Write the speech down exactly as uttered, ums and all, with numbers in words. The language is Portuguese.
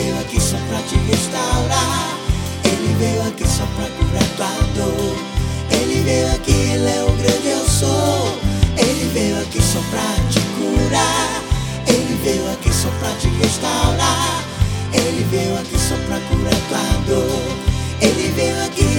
veio aqui só pra te restaurar. Ele veio aqui só pra curar tua dor. Ele veio aqui, Ele é o grande eu sou. Ele veio aqui só pra te curar. Ele veio aqui só pra te restaurar. Ele veio aqui só pra curar tua dor. Ele veio aqui